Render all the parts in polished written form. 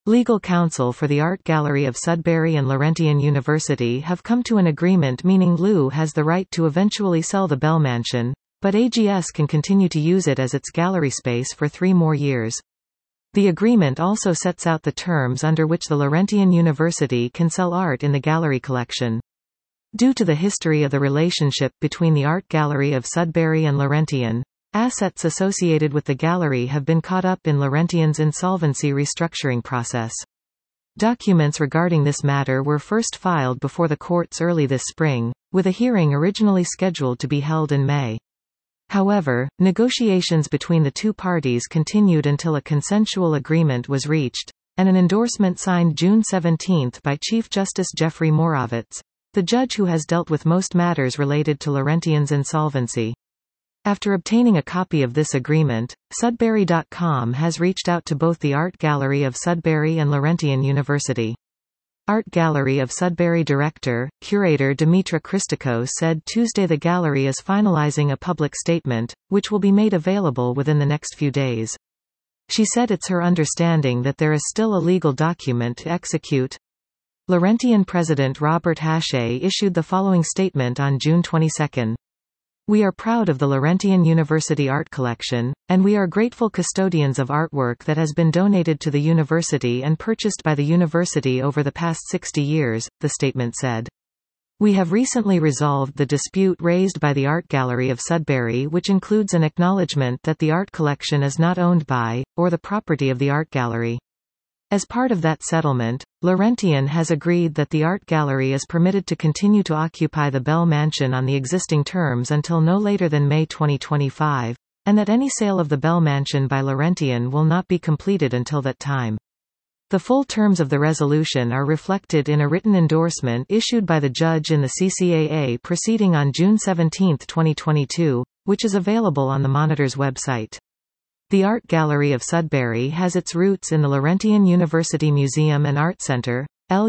Legal counsel for the Art Gallery of Sudbury and Laurentian University have come to an agreement meaning LU has the right to eventually sell the Bell Mansion, but AGS can continue to use it as its gallery space for 3 more years. The agreement also sets out the terms under which the Laurentian University can sell art in the gallery collection. Due to the history of the relationship between the Art Gallery of Sudbury and Laurentian, assets associated with the gallery have been caught up in Laurentian's insolvency restructuring process. Documents regarding this matter were first filed before the courts early this spring, with a hearing originally scheduled to be held in May. However, negotiations between the two parties continued until a consensual agreement was reached, and an endorsement signed June 17 by Chief Justice Jeffrey Moravec, the judge who has dealt with most matters related to Laurentian's insolvency. After obtaining a copy of this agreement, Sudbury.com has reached out to both the Art Gallery of Sudbury and Laurentian University. Art Gallery of Sudbury director, curator Dimitra Christakos said Tuesday the gallery is finalizing a public statement, which will be made available within the next few days. She said it's her understanding that there is still a legal document to execute. Laurentian President Robert Hache issued the following statement on June 22. We are proud of the Laurentian University art collection, and we are grateful custodians of artwork that has been donated to the university and purchased by the university over the past 60 years, the statement said. We have recently resolved the dispute raised by the Art Gallery of Sudbury, which includes an acknowledgement that the art collection is not owned by, or the property of the art gallery. As part of that settlement, Laurentian has agreed that the art gallery is permitted to continue to occupy the Bell Mansion on the existing terms until no later than May 2025, and that any sale of the Bell Mansion by Laurentian will not be completed until that time. The full terms of the resolution are reflected in a written endorsement issued by the judge in the CCAA proceeding on June 17, 2022, which is available on the Monitor's website. The Art Gallery of Sudbury has its roots in the Laurentian University Museum and Art Centre,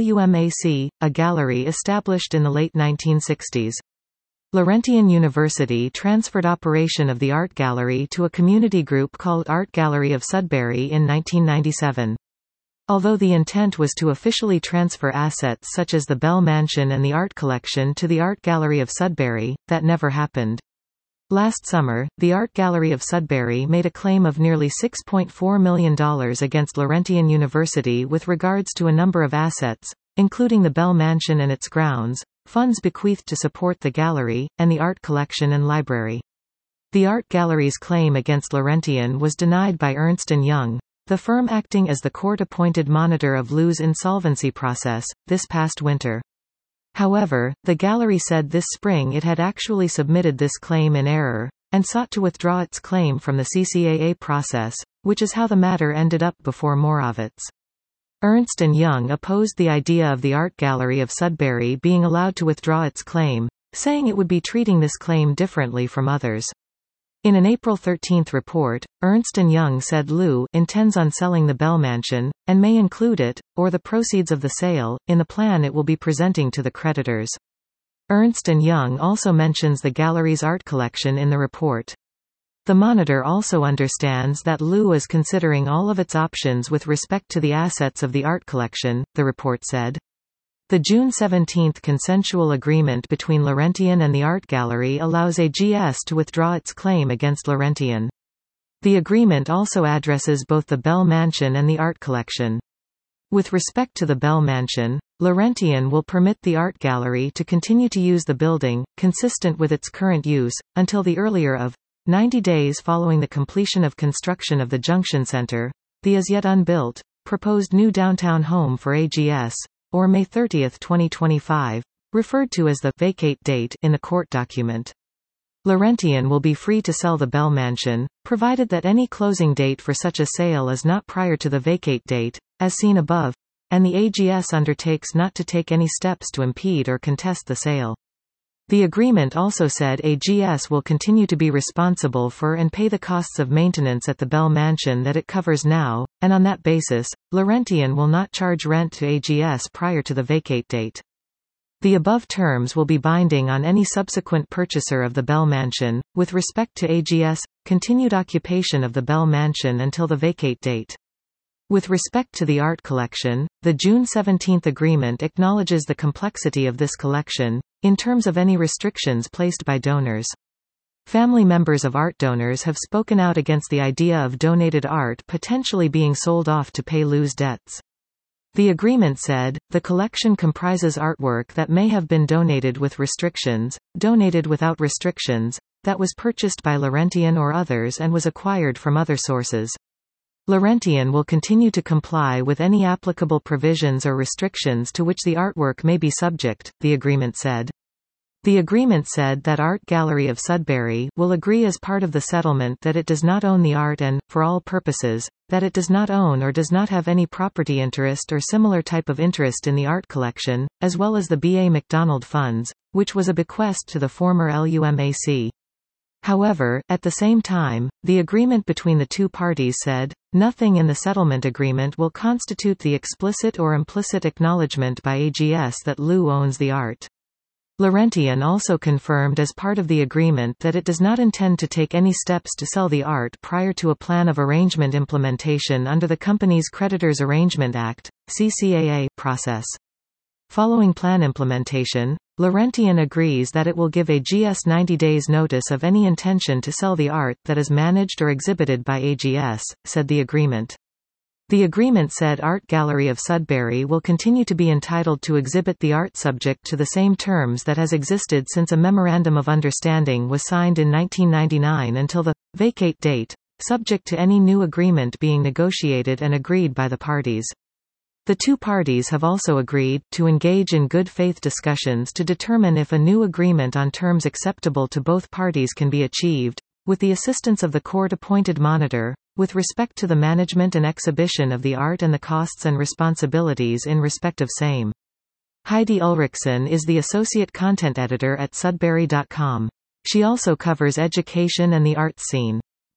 LUMAC, a gallery established in the late 1960s. Laurentian University transferred operation of the art gallery to a community group called Art Gallery of Sudbury in 1997. Although the intent was to officially transfer assets such as the Bell Mansion and the art collection to the Art Gallery of Sudbury, that never happened. Last summer, the Art Gallery of Sudbury made a claim of nearly $6.4 million against Laurentian University with regards to a number of assets, including the Bell Mansion and its grounds, funds bequeathed to support the gallery, and the art collection and library. The art gallery's claim against Laurentian was denied by Ernst & Young, the firm acting as the court-appointed monitor of LU's insolvency process, this past winter. However, the gallery said this spring it had actually submitted this claim in error, and sought to withdraw its claim from the CCAA process, which is how the matter ended up before Moravec. Ernst & Young opposed the idea of the Art Gallery of Sudbury being allowed to withdraw its claim, saying it would be treating this claim differently from others. In an April 13 report, Ernst & Young said LU intends on selling the Bell Mansion, and may include it, or the proceeds of the sale, in the plan it will be presenting to the creditors. Ernst & Young also mentions the gallery's art collection in the report. The Monitor also understands that LU is considering all of its options with respect to the assets of the art collection, the report said. The June 17 consensual agreement between Laurentian and the Art Gallery allows AGS to withdraw its claim against Laurentian. The agreement also addresses both the Bell Mansion and the art collection. With respect to the Bell Mansion, Laurentian will permit the Art Gallery to continue to use the building, consistent with its current use, until the earlier of 90 days following the completion of construction of the Junction Centre, the as yet unbuilt, proposed new downtown home for AGS, or May 30, 2025, referred to as the vacate date in the court document. Laurentian will be free to sell the Bell Mansion, provided that any closing date for such a sale is not prior to the vacate date, as seen above, and the AGS undertakes not to take any steps to impede or contest the sale. The agreement also said AGS will continue to be responsible for and pay the costs of maintenance at the Bell Mansion that it covers now, and on that basis, Laurentian will not charge rent to AGS prior to the vacate date. The above terms will be binding on any subsequent purchaser of the Bell Mansion, with respect to AGS, continued occupation of the Bell Mansion until the vacate date. With respect to the art collection, the June 17 agreement acknowledges the complexity of this collection, in terms of any restrictions placed by donors. Family members of art donors have spoken out against the idea of donated art potentially being sold off to pay Lou's debts. The agreement said, the collection comprises artwork that may have been donated with restrictions, donated without restrictions, that was purchased by Laurentian or others and was acquired from other sources. Laurentian will continue to comply with any applicable provisions or restrictions to which the artwork may be subject, the agreement said. The agreement said that Art Gallery of Sudbury will agree as part of the settlement that it does not own the art and, for all purposes, that it does not own or does not have any property interest or similar type of interest in the art collection, as well as the B.A. Macdonald funds, which was a bequest to the former LUMAC. However, at the same time, the agreement between the two parties said, nothing in the settlement agreement will constitute the explicit or implicit acknowledgement by AGS that Lou owns the art. Laurentian also confirmed as part of the agreement that it does not intend to take any steps to sell the art prior to a plan of arrangement implementation under the company's Creditors Arrangement Act, CCAA, process. Following plan implementation, Laurentian agrees that it will give AGS 90 days notice of any intention to sell the art that is managed or exhibited by AGS, said the agreement. The agreement said Art Gallery of Sudbury will continue to be entitled to exhibit the art subject to the same terms that has existed since a Memorandum of Understanding was signed in 1999 until the vacate date, subject to any new agreement being negotiated and agreed by the parties. The two parties have also agreed to engage in good faith discussions to determine if a new agreement on terms acceptable to both parties can be achieved, with the assistance of the court-appointed monitor, with respect to the management and exhibition of the art and the costs and responsibilities in respect of same. Heidi Ulrichsen is the associate content editor at Sudbury.com. She also covers education and the arts scene.